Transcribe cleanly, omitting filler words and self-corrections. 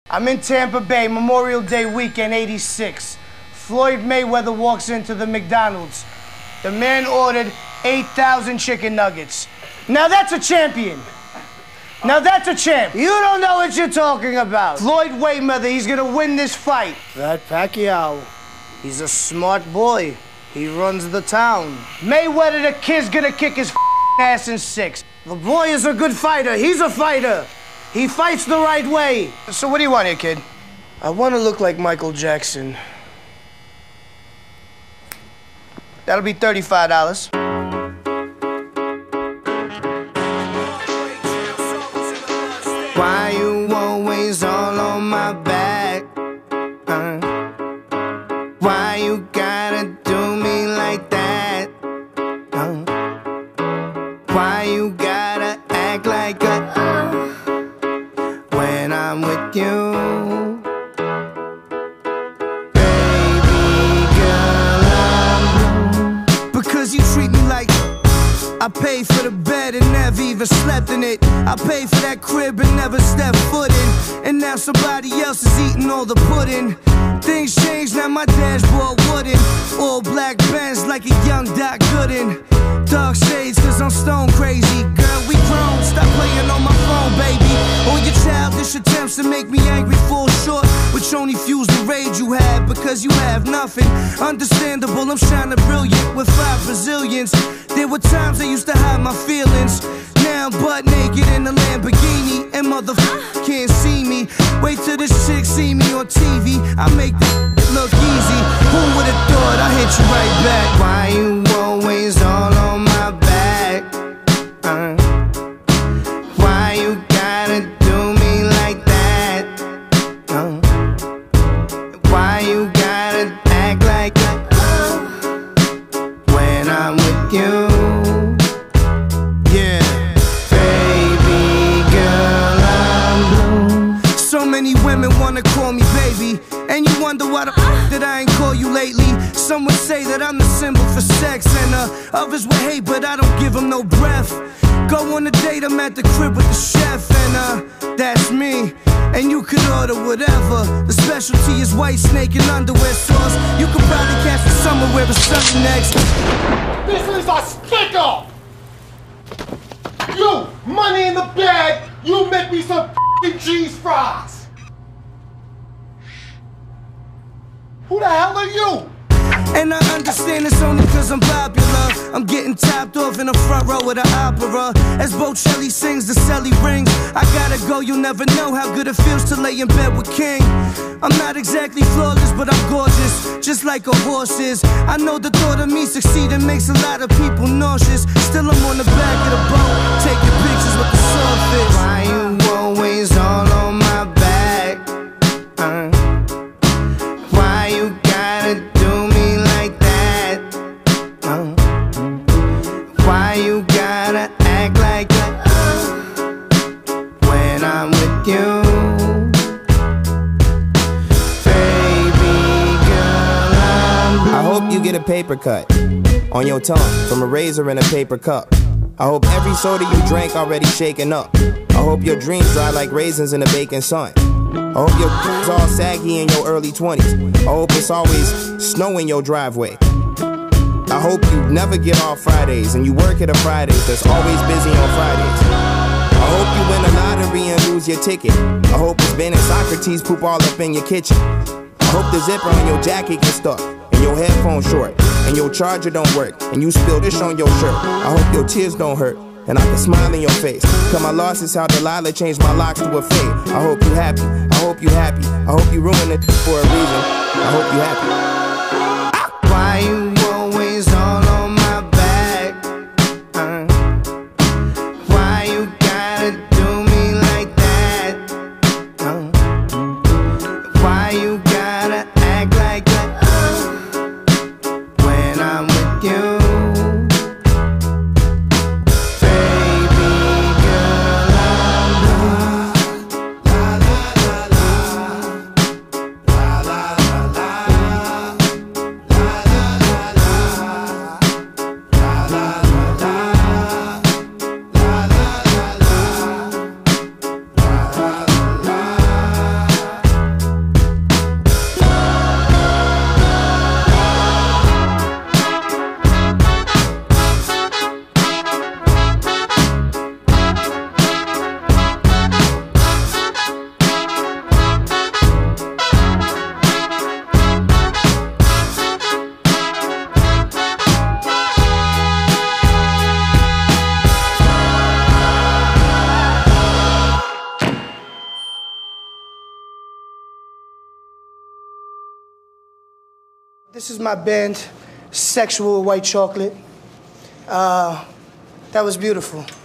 I'm in Tampa Bay, Memorial Day weekend, '86. Floyd Mayweather walks into the McDonald's. The man ordered 8,000 chicken nuggets. Now that's a champion. Now that's a champ. You don't know what you're talking about. Floyd Mayweather, he's gonna win this fight. That Pacquiao, he's a smart boy. He runs the town. Mayweather, the kid's gonna kick his ass in 6. The boy is a good fighter. He's a fighter. He fights the right way. So what do you want here, kid? I want to look like Michael Jackson. That'll be $35. Why you always all on my back? Why you gotta do me like that? Why you gotta act like a when I'm with you? Baby girl, I'm blue. Because you treat me like I paid for the bed and never even slept in it. I paid for that crib and never stepped foot in. And now somebody else is eating all the pudding. Things changed, now my dashboard wooden. All black Benz like a young Doc Gooden. Dark shades cause I'm stone crazy. Girl, we grown, stop playing on my phone, baby. All your childish attempts to make me angry fall short, which only fuels the rage you have because you have nothing. Understandable, I'm shining brilliant with 5 Brazilians. There were times I used to hide my feelings. Now I'm butt naked in a Lamborghini and motherfuckers can't see me. Wait till this chick see me on TV. I make this look easy. Who would've thought I hit you right back? Why you always all on my back? Why you gotta do me like that? Why you gotta act like when I'm with you? Yeah, baby girl, I'm blue. So many women wanna call me baby, and you wonder why the that I ain't call you lately. Some would say that I'm the symbol for sex, and others would hate, but I don't give them no breath. Go on a date, I'm at the crib with the chef, and that's me. And you could order whatever. The specialty is white snake and underwear sauce. You could probably catch me somewhere where it's sunny next. This is a sticker! You, money in the bag, you make me some f***ing cheese fries! Who the hell are you? And I understand it's only cause I'm popular. I'm getting topped off in the front row of the opera. As Bocelli sings, the celly rings. I gotta go, you'll never know how good it feels to lay in bed with King. I'm not exactly flawless, but I'm gorgeous, just like a horse is. I know the thought of me succeeding makes a lot of people nauseous. Still I'm on the back of the boat, taking pictures with the sawfish. Why you always all on my back? Why you gotta do me like that? Why you gotta act like that when I'm with you? Baby girl, I'm blue. I hope you get a paper cut on your tongue from a razor in a paper cup. I hope every soda you drank already shaken up. I hope your dreams dry like raisins in the baking sun. I hope your is all saggy in your early 20s. I hope it's always snow in your driveway. I hope you never get off Fridays and you work at a Fridays that's always busy on Fridays. I hope you win a lottery and lose your ticket. I hope it's Ben and Socrates poop all up in your kitchen. I hope the zipper on your jacket gets stuck and your headphones short and your charger don't work and you spill this on your shirt. I hope your tears don't hurt and I can smile in your face. Cause my loss is how Delilah changed my locks to a fade. I hope you happy, I hope you happy. I hope you ruin it for a reason. I hope you happy. Why you always all on my back? Why you gotta do me like that? Why you gotta act like that when I'm with you? This is my band, Sexual White Chocolate. That was beautiful.